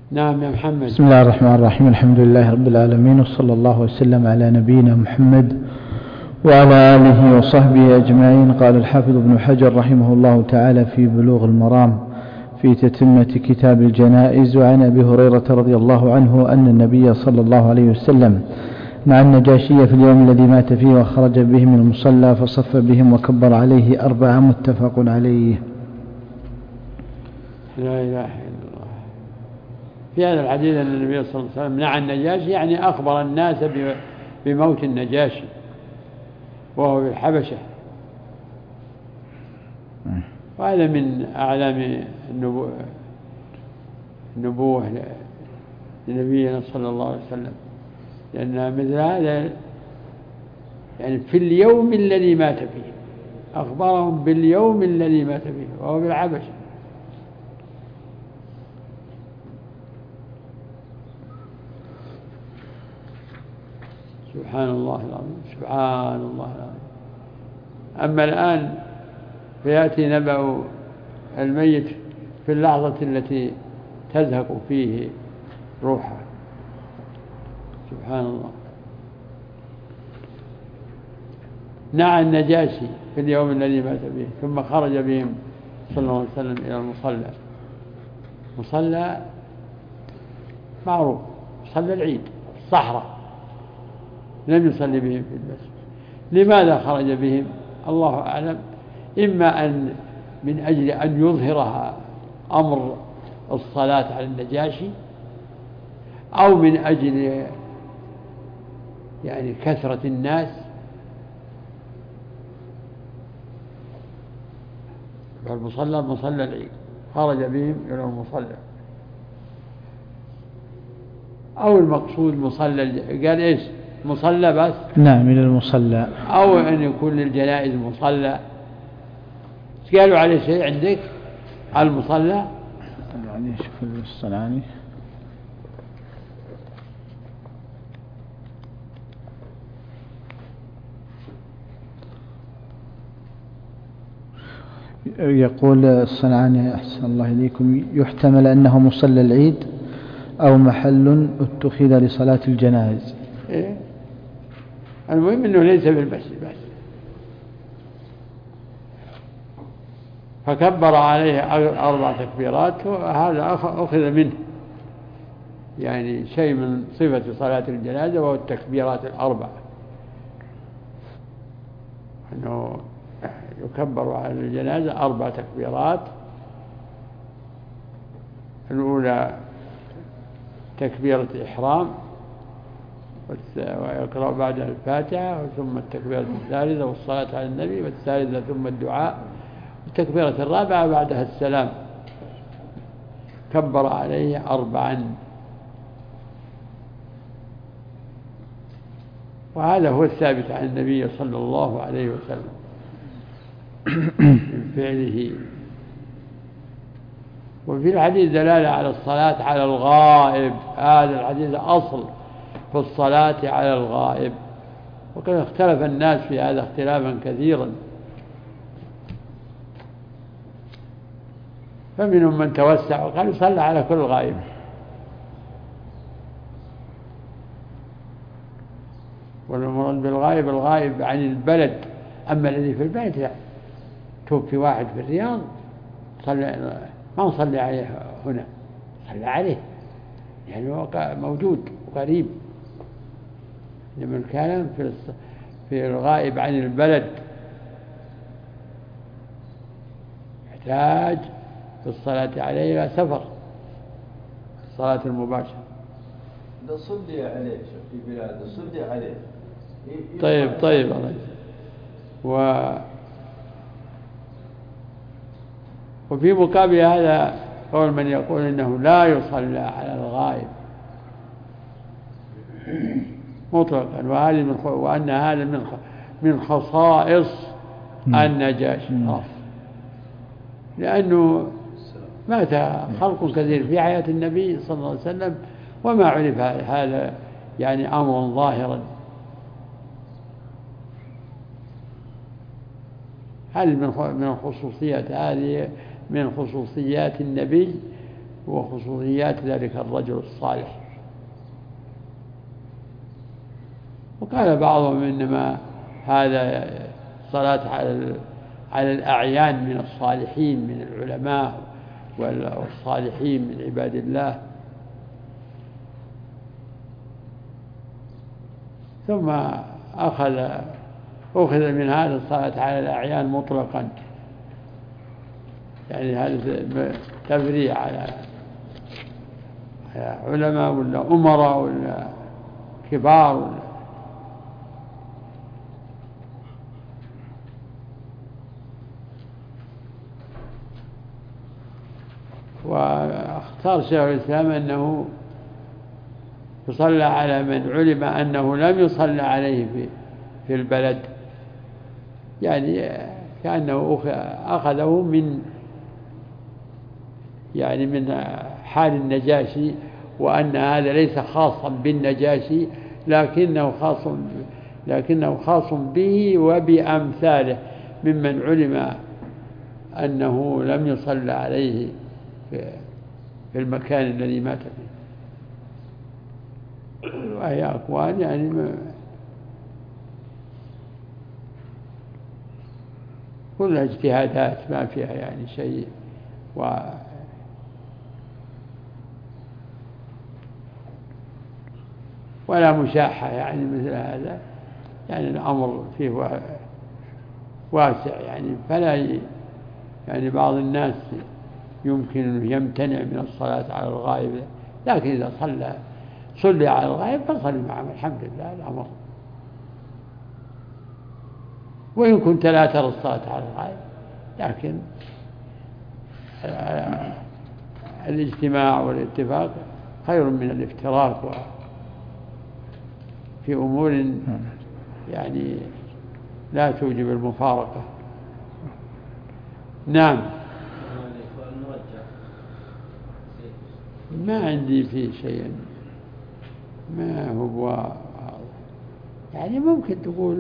نعم يا محمد. بسم الله الرحمن الرحيم. الحمد لله رب العالمين، وصلى الله وسلم على نبينا محمد وعلى آله وصحبه أجمعين. قال الحافظ ابن حجر رحمه الله تعالى في بلوغ المرام في تتمة كتاب الجنائز: وعن أبي هريرة رضي الله عنه أن النبي صلى الله عليه وسلم مع النجاشي في اليوم الذي مات فيه وخرج بهم من المصلى فصف بهم وكبر عليه 4. متفق عليه. لا إله إلا الله. في هذا الحديث أن النبي صلى الله عليه وسلم منع النجاشي، يعني أخبر الناس بموت النجاشي وهو في الحبشة، وهذا من أعلام النبوة لنبينا صلى الله عليه وسلم، لأن مثل هذا يعني في اليوم الذي مات فيه، أخبرهم باليوم الذي مات فيه وهو في الحبشة. سبحان الله العظيم، سبحان الله العظيم. أما الآن فيأتي نبأ الميت في اللحظة التي تزهق فيه روحه. سبحان الله. نعى النجاشي في اليوم الذي مات فيه، ثم خرج بهم صلى الله عليه وسلم إلى المصلى. مصلى معروف، صلى العيد في الصحراء، لم يصلي بهم في المسجد. لماذا خرج بهم؟ الله أعلم. إما أن من أجل أن يظهرها أمر الصلاة على النجاشي، أو من أجل يعني كثرة الناس. فالمصلى مصلى العيد، خرج بهم إلى المصلى. أو المقصود مصلى، قال إيش؟ مصلى بس؟ نعم، من المصلى. أو أن يكون للجنائز مصلى. قالوا عليه شيء عندك على المصلى؟ يعني شوف الصنعاني يقول الصنعاني أحسن الله إليكم: يحتمل أنه مصلى العيد أو محل اتخذ لصلاة الجنائز. إيه؟ المهم أنه ليس بالمسجد بس. فكبر عليه 4 تكبيرات، وهذا أخذ منه يعني شيء من صفة صلاة الجنازة، وهو التكبيرات 4، أنه يكبر على الجنازة 4 تكبيرات. الأولى تكبيرة الإحرام، ويقرأ بعد الفاتحة، ثم التكبيرة الثالثة والصلاة على النبي، والثالثة ثم الدعاء، والتكبيرة الرابعة بعدها السلام. كبر عليه 4. وهذا هو الثابت عن النبي صلى الله عليه وسلم من فعله. وفي الحديث دلالة على الصلاة على الغائب. هذا الحديث أصل في الصلاة على الغائب، وقد اختلف الناس في هذا اختلافا كثيرا، فمنهم من توسع وقال يصلى على كل غائب، والمراد بالغائب الغائب عن البلد. أما الذي في البيت لا، توفي واحد في الرياض ما نصلي عليه هنا، صلى عليه يعني هو موجود وقريب. لمن كان في الغائب عن البلد يحتاج في الصلاة عليه إلى سفر، الصلاة المباشرة. نصلي عليه في بلاد نصلي عليه. طيب وفي مقابل هذا قول من يقول إنه لا يصلى على الغائب مطلقا، وأن هذا من خصائص النجاشي، لأنه مات خلق كثير في حياة النبي صلى الله عليه وسلم، وما عرف هذا يعني أمر ظاهرا. هذه من الخصوصيات، هذه من خصوصيات النبي وخصوصيات ذلك الرجل الصالح. وقال بعضهم إنما هذا الصلاة على الأعيان من الصالحين من العلماء والصالحين من عباد الله. ثم أخذ من هذا الصلاة على الأعيان مطلقا، يعني هذا تفريع على علماء ولا أمراء ولا كبار ولا. واختار شيخ الإسلام أنه يصلى على من علم أنه لم يصلى عليه في البلد، يعني كأنه أخذه من حال النجاشي، وأن هذا ليس خاصا بالنجاشي لكنه خاص به وبأمثاله ممن علم أنه لم يصلى عليه في المكان الذي مات فيه. وهي أقوال يعني كلها اجتهادات ما فيها يعني شيء ولا مشاحة يعني مثل هذا، يعني الأمر فيه واسع يعني. فلا يعني بعض الناس يمكن أن يمتنع من الصلاة على الغائب، لكن إذا صلي على الغائب فصلي معه الحمد لله الأمر. وإن كنت لا ترى الصلاة على الغائب، لكن الاجتماع والاتفاق خير من الافتراق في أمور يعني لا توجب المفارقة. نعم. ما عندي فيه شيء، ما هو يعني ممكن تقول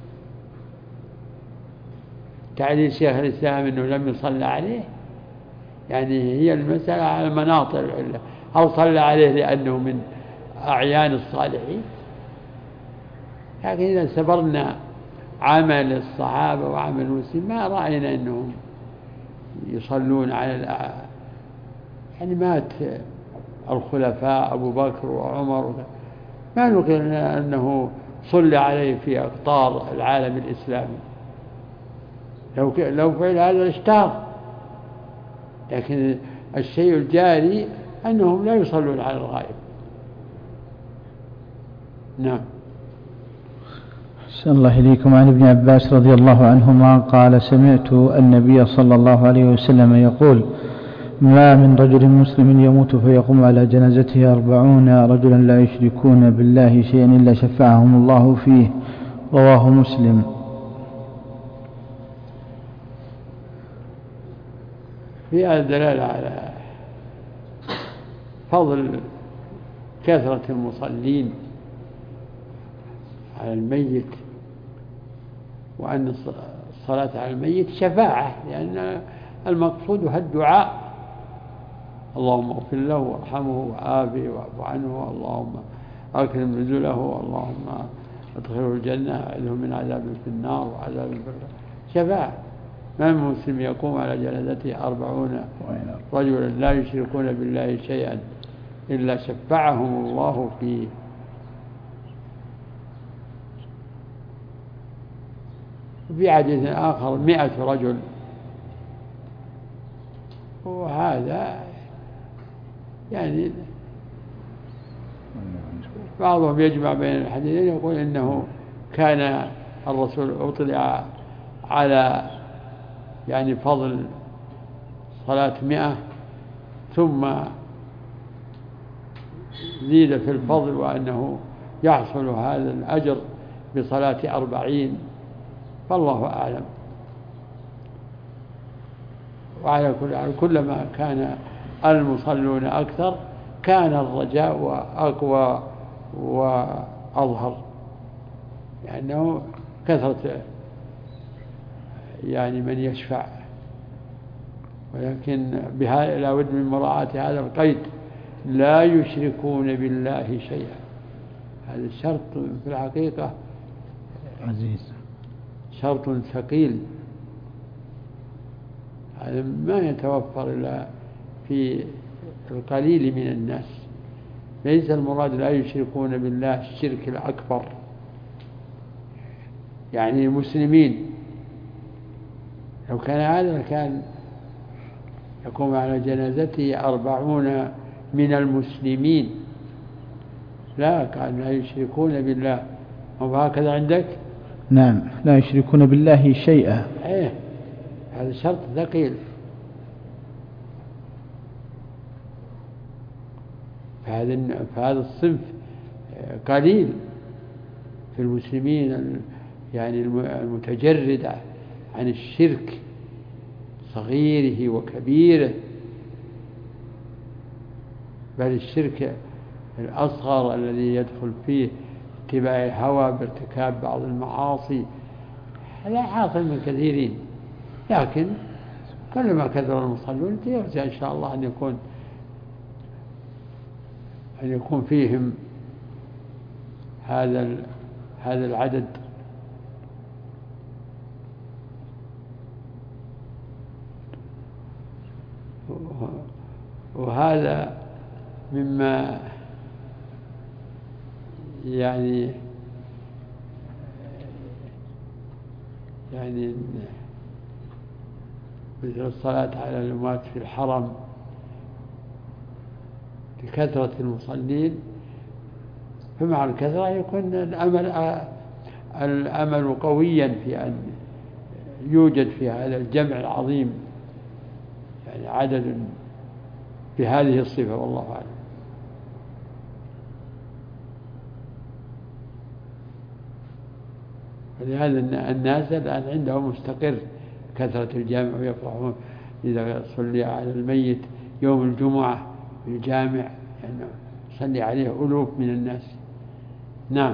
تعليل شيخ الإسلام أنه لم يصلى عليه، يعني هي المسألة على مناطق العلة. هل صلى عليه لأنه من أعيان الصالحين؟ لكن إذا سبرنا عمل الصحابة وعمل المسلمين ما رأينا أنهم يصلون على يعني مات الخلفاء أبو بكر وعمر، ما نقول أنه صلى عليه في أقطار العالم الإسلامي. لو فعل هذا اشتهر، لكن الشيء الجاري أنهم لا يصلون على الغائب. نعم. أحسن الله إليكم. عن ابن عباس رضي الله عنهما قال: سمعت النبي صلى الله عليه وسلم يقول: ما من رجل مسلم يموت فيقوم على جنازته 40 رجلا لا يشركون بالله شيئا إلا شفعهم الله فيه. رواه مسلم. فيها دلالة على فضل كثرة المصلين على الميت، وأن الصلاة على الميت شفاعة، لأن المقصود الدعاء: اللهم اغفر له وارحمه وعافه واعف عنه، اللهم أكرم نزله، اللهم ادخله الجنة، أعذه من عذاب في النار وعذاب في النار. شفاعة. ما من مسلم يقوم على جنازته 40 رجلا لا يشركون بالله شيئا إلا شفعهم الله فيه. وفي حديث آخر 100 رجل، وهذا يعني بعضهم يجمع بين الحديثين، يقول إنه كان الرسول أطلع على يعني فضل صلاة 100 ثم زيد في الفضل، وأنه يحصل هذا الأجر بصلاة 40. فالله أعلم. وعلى كلما كان المصلون أكثر كان الرجاء أقوى وأظهر، لأنه كثرة يعني من يشفع ولكن لا بد من مراعاة هذا القيد: لا يشركون بالله شيئا. هذا الشرط في الحقيقة عزيز، شرط ثقيل، هذا ما يتوفر إلا في القليل من الناس. ليس المراد لا يشركون بالله الشرك الأكبر، يعني المسلمين. لو كان هذا كان يقوم على جنازته 40 من المسلمين، لا، كان لا يشركون بالله. وهكذا عندك؟ نعم، لا يشركون بالله شيئا. ايه، هذا شرط ثقيل. فهذا الصنف قليل في المسلمين، يعني المتجرد عن الشرك صغيره وكبيره، بل الشرك الأصغر الذي يدخل فيه اتباع الهوى بارتكاب بعض المعاصي لا حاصل من كثيرين. لكن كلما كثر المصلون يرجى إن شاء الله أن يكون فيهم هذا العدد. وهذا مما يعني مثل الصلاة على الأموات في الحرم بكثرة المصلين، فمع الكثرة يكون الأمل قويا في أن يوجد في هذا الجمع العظيم يعني عدد بهذه الصفة، والله أعلم. ولهذا الناس الآن عندهم مستقر كثرة الجامع، ويفرحون إذا صلي على الميت يوم الجمعة في الجامع، يعني صلي عليه ألوف من الناس. نعم.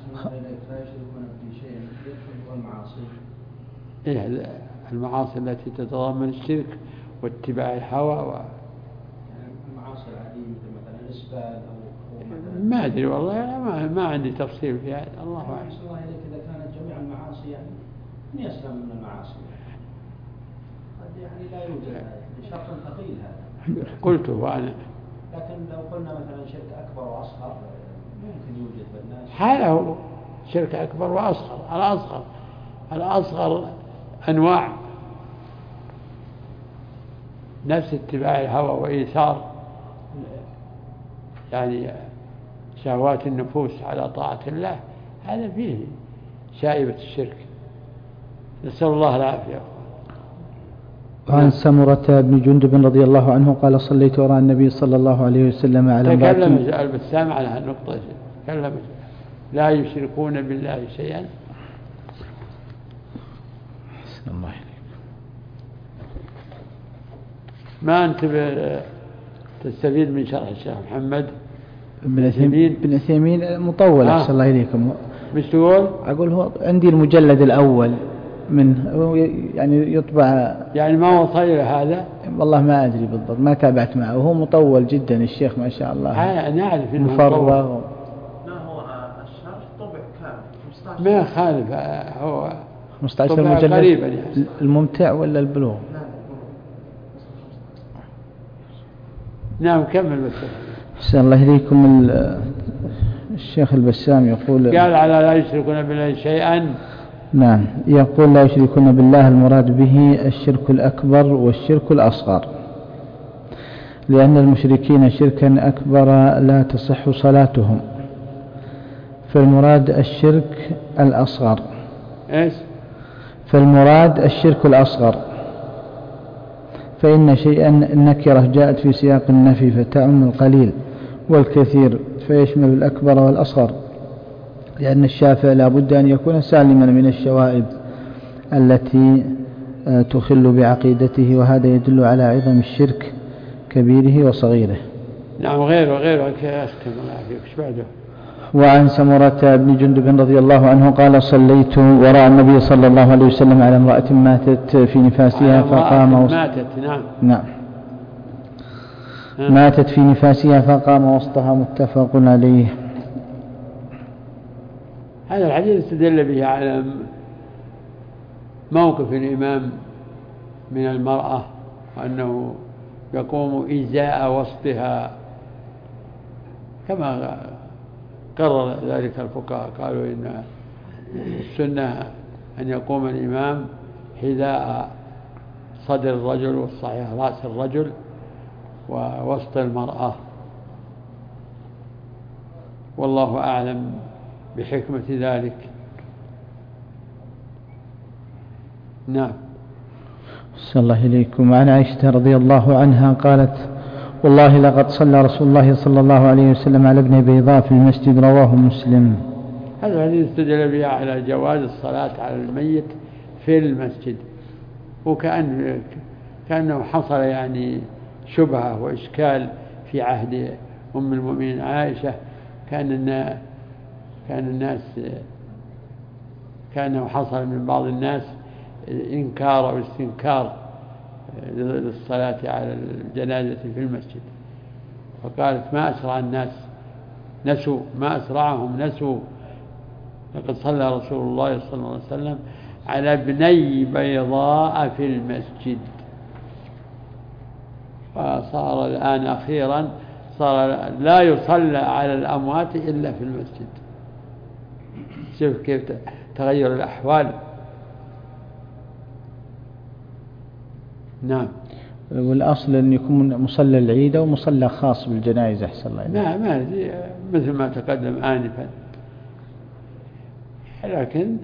إيه، المعاصي التي تتضمن الشرك واتباع الهوى يعني المعاصي العادية مثلا الإسبال أو ما أدري والله، ما عندي تفصيل في هذا، الله أعلم. الله إليك إذا كانت جميع المعاصي يعني من يسلم من المعاصي، قد يعني لا يوجد هذا، شرط ثقيل هذا. قلته وأنا. لكن لو قلنا مثلا شرك أكبر وأصغر ممكن يوجد بالناس. هذا هو شرك أكبر وأصغر. الأصغر أنواع، نفس اتباع الهوى وإيثار يعني شهوات النفوس على طاعة الله، هذا فيه شائبة الشرك، نسأل الله العافية. وعن سمرة بن جندب رضي الله عنه قال: صليت وراء النبي صلى الله عليه وسلم على تكلم البسام على هالنقطة، تكلم لا يشركون بالله شيئا. الله عليك. ما أنت تستفيد من شرح الشيخ محمد بن عثيمين مطول، أحسن الله إليكم. مش تقول؟ أقول هو عندي المجلد الأول منه، يعني يطبع، يعني ما وصل إلى هذا. والله ما أدري بالضبط، ما تابعت معه، وهو مطول جدا الشيخ ما شاء الله. نعرف إنه مفرغ. لا، هو الشرح طبع كامل 15، ما يخالف، هو 15 مجلد قريبا يعني. الممتع ولا البلوغ؟ نعم، كمل بس. أحسن الله إليكم. الشيخ البسام يقول: قال على لا يشركون بالله شيئا. نعم، يقول: لا يشركون بالله المراد به الشرك الأكبر والشرك الأصغر، لأن المشركين شركا أكبر لا تصح صلاتهم، فالمراد الشرك الأصغر. إيش؟ فالمراد الشرك الأصغر، فإن شيئا نكرة جاءت في سياق النفي فتعم القليل والكثير، فيشمل الأكبر والأصغر، لأن الشافع لا بد أن يكون سالما من الشوائب التي تخل بعقيدته، وهذا يدل على عظم الشرك كبيره وصغيره. نعم، غيره أختم الله فيك. إيش بعده؟ وعن سمرة بن جندب رضي الله عنه قال صليت وراء النبي صلى الله عليه وسلم على امرأة ماتت في نفاسها فقام ماتت في نفاسها فقام وسطها. متفق عليه. هذا الحديث استدل به على موقف الإمام من المرأة وأنه يقوم إزاء وسطها كما قرر ذلك الفقهاء. قالوا إن السنة أن يقوم الإمام حذاء صدر الرجل والصحيح رأس الرجل ووسط المرأة، والله أعلم بحكمة ذلك. نعم. صلى الله إليكم. عن عائشة رضي الله عنها قالت والله لقد صلى رسول الله صلى الله عليه وسلم على ابن بيضاء في المسجد. رواه مسلم. هذا الذي استدل به على جواز الصلاة على الميت في المسجد، كأنه حصل يعني شبهة وإشكال في عهد أم المؤمنين عائشة. كأنه حصل من بعض الناس إنكار أو استنكار للصلاة على الجنازة في المسجد، فقالت ما أسرع الناس نسوا، ما أسرعهم نسوا، لقد صلى رسول الله صلى الله عليه وسلم على ابني بيضاء في المسجد. فصار الآن أخيرا صار لا يصلى على الأموات إلا في المسجد. شوف كيف تغير الأحوال. نعم. والأصل أن يكون مصلى العيد أو مصلى خاص بالجنائز أحسن الله. ما مثل ما تقدم آنفا، لكن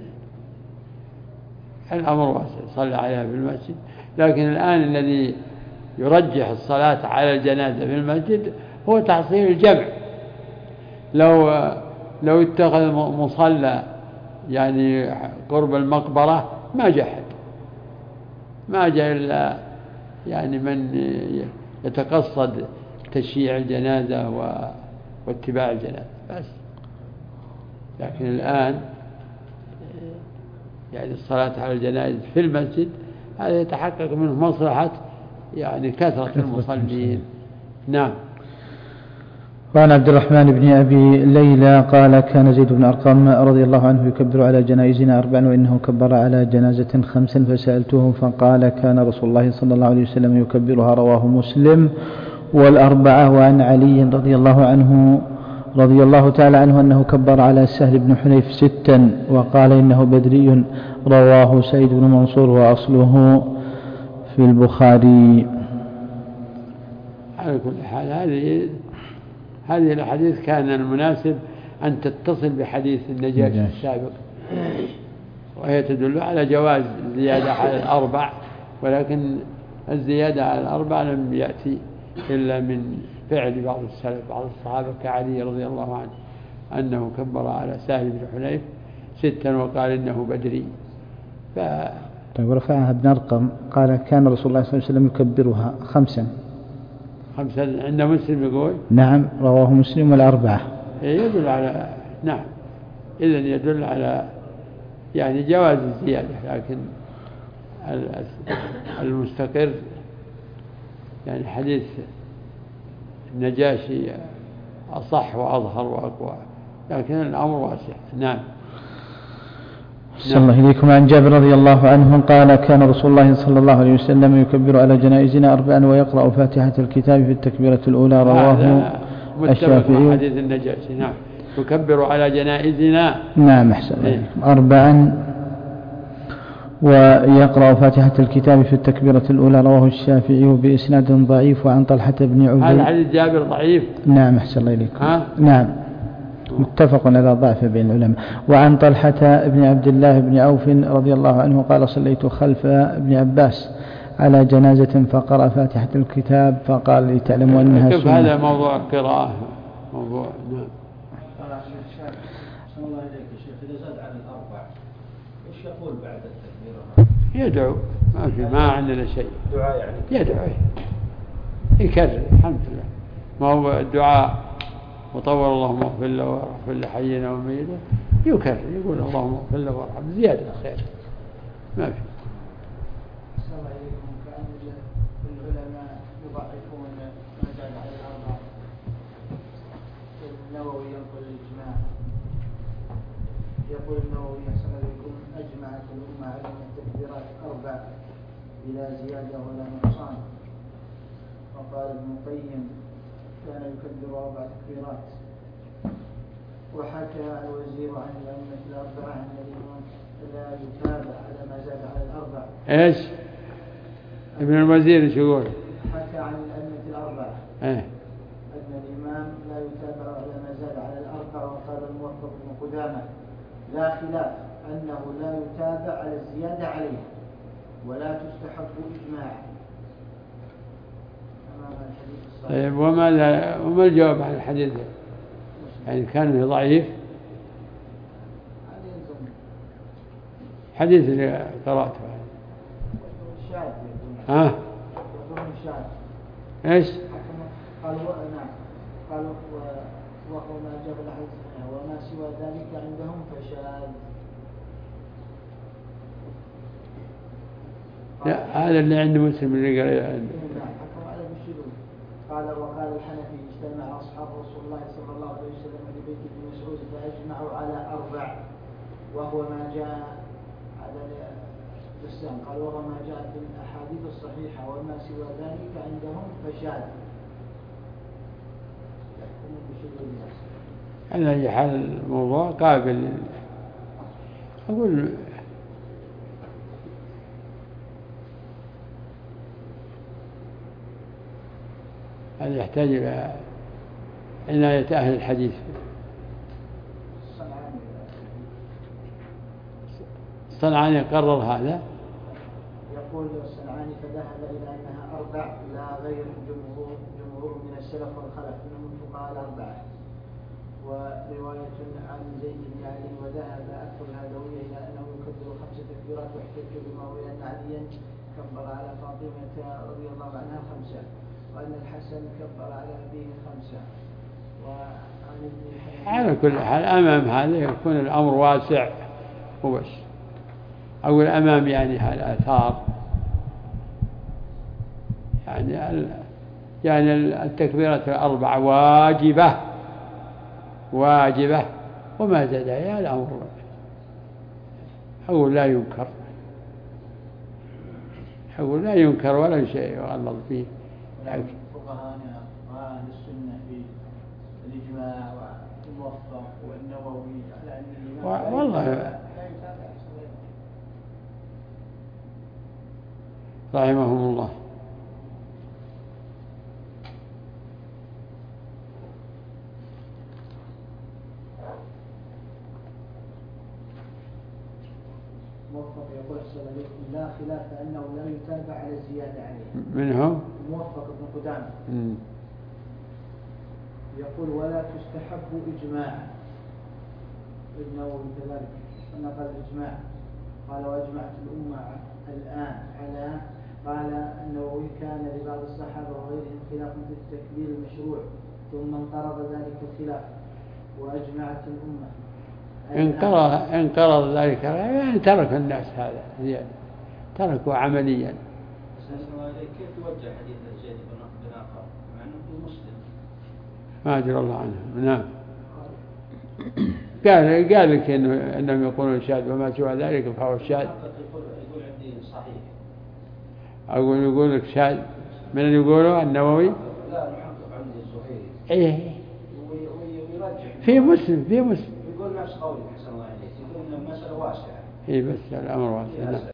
الأمر واسع، صلى عليها في المسجد. لكن الآن الذي يرجح الصلاة على الجنازة في المسجد هو تحصيل الجمع. لو اتخذ مصلى يعني قرب المقبرة ما جاء إلا يعني من يتقصد تشييع الجنازة واتباع الجنازة بس. لكن الآن يعني الصلاة على الجنائز في المسجد هذا يتحقق منه مصلحة يعني كثرة المصلين. نعم. وعن عبد الرحمن بن أبي ليلى قال كان زيد بن أرقم رضي الله عنه يكبر على جنائزنا 4 وإنه كبر على جنازة 5 فسألته فقال كان رسول الله صلى الله عليه وسلم يكبرها. رواه مسلم والأربعة. وعن علي رضي الله تعالى عنه أنه كبر على سهل بن حنيف 6 وقال إنه بدري. رواه سعيد بن منصور وأصله في البخاري. على كل حال هذه الحديث كان المناسب أن تتصل بحديث النجاشي السابق، وهي تدل على جواز الزيادة على 4، ولكن الزيادة على 4 لم يأتي إلا من فعل بعض السلف بعض الصحابة كعلي رضي الله عنه أنه كبر على سهل بن حنيف 6 وقال إنه بدري. طيب ورفعها ابن أرقم قال كان رسول الله صلى الله عليه وسلم يكبرها 5 عند مسلم يقول. نعم رواه مسلم والأربعة. يدل على نعم إذن يدل على يعني جواز الزيادة، لكن المستقر يعني حديث النجاشي أصح وأظهر وأقوى، لكن الأمر واسع. نعم. صلى الله إليكم. عن جابر رضي الله عنه قال كان رسول الله صلى الله عليه وسلم يكبر على جنائزنا 4 ويقرأ فاتحة الكتاب في التكبيرة الأولى. رواه الشافعي. حديث النجاشي. نعم. يكبر على جنائزنا. نعم أحسن. 4 ويقرأ فاتحة الكتاب في التكبيرة الأولى. رواه الشافعي بإسناد ضعيف. وعن طلحة بن عبيد. هذا حديث جابر ضعيف. نعم أحسن الله إليكم. نعم متفق على ضعف بين العلماء. وعن طلحة بن عبد الله بن عوف رضي الله عنه قال صليت خلف ابن عباس على جنازة فقرأ فاتحة الكتاب فقال لي تعلموا أنها كيف هذا موضوع قراءة موضوع. نعم. صلى الله عليك يا شيخ إذا زاد عن 4 إيش يقول بعد التكبير؟ يدعو. ما عندنا شيء. دعاء يعني. يدعو يكرر. الحمد لله. ما هو الدعاء وطول اللهم اغفر له واغفر لحينا وميتنا يكرر يقول اللهم اغفر له وارحمه زيادة الخير ما في. السلام عليكم. كأن العلماء يضعفون ما زاد على الأربعة. النووي ينقل الإجماع يقول النووي أحسن عليكم أجمعت الأمة على أن التكبيرات 4 بلا زيادة ولا نقصان. وقال ابن القيم كان يكبر 4 تكبيرات. وحكى الوزير عن الأئمة الأربعة أن الإمام لا يتابع على ما زاد على الأربع. ايش؟ ابن الوزير ايش يقول؟ حكى عن الأئمة الأربعة أن الإمام لا يتابع على ما زاد على الأربع. وقال الموفق بن قدامة لا خلاف أنه لا يتابع على الزيادة عليه ولا تستحب إجماعا. طيب وما الجواب عن الحديث؟ يعني كان ضعيف حديث اللي قرأته شاذ. ها؟ شاذ. ايش؟ قالوا نعم قالوا وهو ما جاب الحديث وما سوى ذلك عندهم فشاذ. لا هذا اللي عند مسلم اللي قال حكم على بالشذوذ. قال وقال الحنفي اجتمع أصحاب رسول الله صلى الله عليه وسلم في بيت ابن مسعود فأجمعوا على 4 وهو ما جاء على الإسلام. قال وهو ما جاء في الأحاديث الصحيحة وما سوى ذلك عندهم فشاذ. على أي حال الموضوع قابل. أقول هذا يحتاج إلى عناية أهل الحديث. الصنعاني قرر هذا. يقول الصنعاني فذهب إلى أنها 4 لا غير جمهور من السلف والخلف منهم الفقهاء ال4. ورواية عن زيد بن علي وذهب أكثر الهدوية إلى أنه يكبر 5 تكبيرات واحتج بما روي أن عليا كبر على فاطمة رضي الله عنها 5 وأن الحسن كبر على أبيه 5. وعن ابن على كل حال أمام هذا يكون الأمر واسع وبس. أو الأمام يعني الآثار يعني التكبيرات 4 واجبة وما زاد عليها الأمر أو لا ينكر ولا شيء يغلظ فيه. فقهاءنا وأهل السنة في الإجماع والموفق والنووي على أن الإمام والله رحمهم الله. موفق يقول لا خلاف أنه لا يتابع على الزيادة عليه. منهم موفق بن قدامة يقول ولا تستحب إجماعا. النووي كذلك نقل الإجماع قال وأجمعت الأمة الآن على. قال النووي كان لبعض الصحابة وغيرهم خلاف في التكبير المشروع ثم انقرض ذلك الخلاف وأجمعت الأمة. انقرض ذلك يعني ترك الناس هذا زيادة تركوا عمليا. كيف توجه حديث زيد بن آخر مع أنه في مسلم؟ ما أدري الله عنه. نعم قال لك إنهم يقولون شاذ وما سوى ذلك فهو شاذ. يقول عندي صحيح. يقول لك شاذ من اللي يقولوا النووي؟ لا محقق عندي الزهيري. إيه ويرجح في مسلم يقول نفس قولي حسن الله عليك يقول إن المسألة واسعة. إيه بس الأمر واسع.